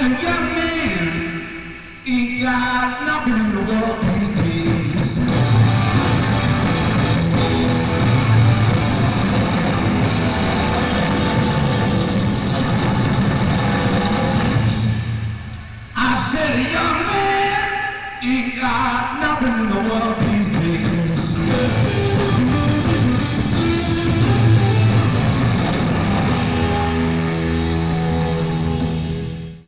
young man, he got nothing in the world these days. I said, a young man, he got nothing